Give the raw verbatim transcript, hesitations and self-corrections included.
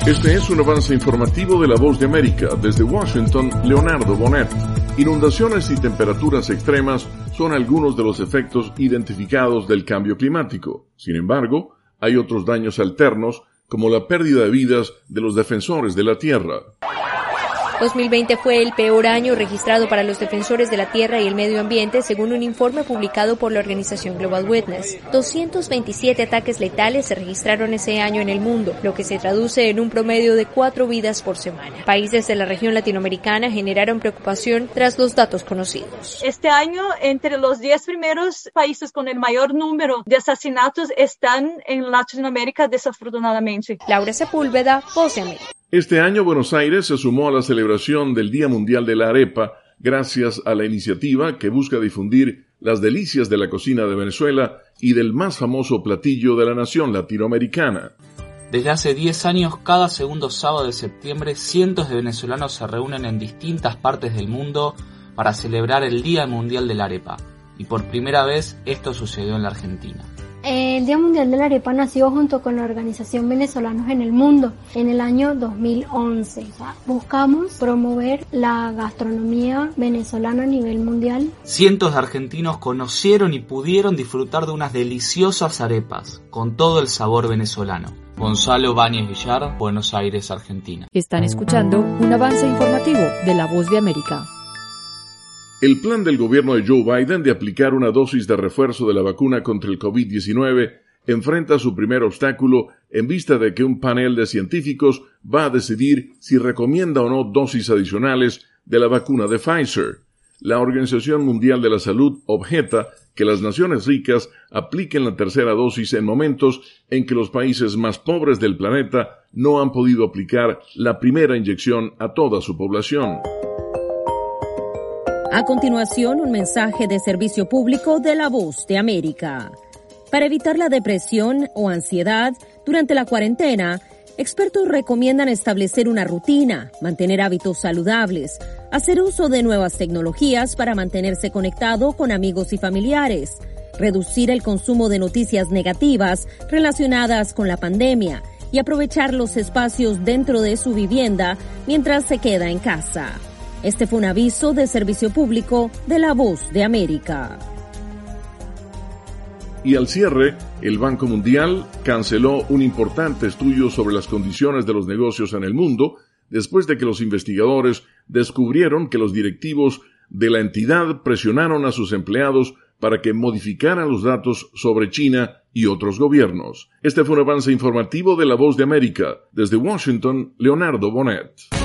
Este es un avance informativo de La Voz de América. Desde Washington, Leonardo Bonet. Inundaciones y temperaturas extremas son algunos de los efectos identificados del cambio climático. Sin embargo, hay otros daños alternos, como la pérdida de vidas de los defensores de la tierra. dos mil veinte fue el peor año registrado para los defensores de la tierra y el medio ambiente, según un informe publicado por la organización Global Witness. doscientos veintisiete ataques letales se registraron ese año en el mundo, lo que se traduce en un promedio de cuatro vidas por semana. Países de la región latinoamericana generaron preocupación tras los datos conocidos. Este año, entre los diez primeros países con el mayor número de asesinatos están en Latinoamérica, desafortunadamente. Laura Sepúlveda, Voz de América. Este año Buenos Aires se sumó a la celebración del Día Mundial de la Arepa gracias a la iniciativa que busca difundir las delicias de la cocina de Venezuela y del más famoso platillo de la nación latinoamericana. Desde hace diez años, cada segundo sábado de septiembre, cientos de venezolanos se reúnen en distintas partes del mundo para celebrar el Día Mundial de la Arepa. Y por primera vez esto sucedió en la Argentina. El Día Mundial de la Arepa nació junto con la Organización Venezolanos en el Mundo en el año dos mil once. Buscamos promover la gastronomía venezolana a nivel mundial. Cientos de argentinos conocieron y pudieron disfrutar de unas deliciosas arepas con todo el sabor venezolano. Gonzalo Báñez Villar, Buenos Aires, Argentina. Están escuchando un avance informativo de La Voz de América. El plan del gobierno de Joe Biden de aplicar una dosis de refuerzo de la vacuna contra el covid diecinueve enfrenta su primer obstáculo en vista de que un panel de científicos va a decidir si recomienda o no dosis adicionales de la vacuna de Pfizer. La Organización Mundial de la Salud objeta que las naciones ricas apliquen la tercera dosis en momentos en que los países más pobres del planeta no han podido aplicar la primera inyección a toda su población. A continuación, un mensaje de servicio público de La Voz de América. Para evitar la depresión o ansiedad durante la cuarentena, expertos recomiendan establecer una rutina, mantener hábitos saludables, hacer uso de nuevas tecnologías para mantenerse conectado con amigos y familiares, reducir el consumo de noticias negativas relacionadas con la pandemia y aprovechar los espacios dentro de su vivienda mientras se queda en casa. Este fue un aviso de servicio público de La Voz de América. Y al cierre, el Banco Mundial canceló un importante estudio sobre las condiciones de los negocios en el mundo después de que los investigadores descubrieron que los directivos de la entidad presionaron a sus empleados para que modificaran los datos sobre China y otros gobiernos. Este fue un avance informativo de La Voz de América. Desde Washington, Leonardo Bonet.